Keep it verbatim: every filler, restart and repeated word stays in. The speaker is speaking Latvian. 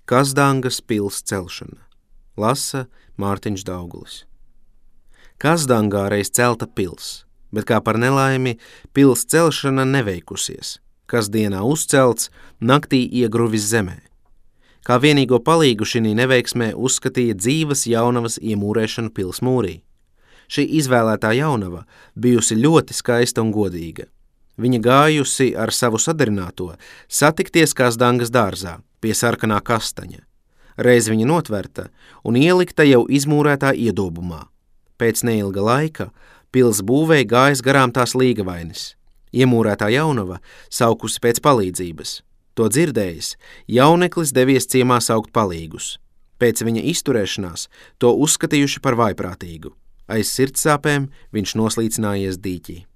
Kazdangas pils celšana. Lasa Mārtiņš Daugulis. Kazdangā reiz celta pils, bet kā par nelaimi pils celšana neveikusies, kas dienā uzcelts, naktī iegruvis zemē. Kā vienīgo palīgu šī neveiksmē uzskatīja dzīvas jaunavas iemūrēšanu pils mūrī. Šī izvēlētā jaunava bijusi ļoti skaista un godīga. Viņa gājusi ar savu sadarināto satikties Kazdangas dārzā pie sarkanā kastaņa. Reiz viņa notverta un ielikta jau izmūrētā iedobumā. Pēc neilga laika pils būvei gājas garām tās līgavainis. Iemūrētā jaunava saukusi pēc palīdzības. To dzirdējis, jauneklis devies ciemā saukt palīgus. Pēc viņa izturēšanās to uzskatījuši par vājprātīgu. Aiz sirdsāpēm viņš noslīcinājies dīķī.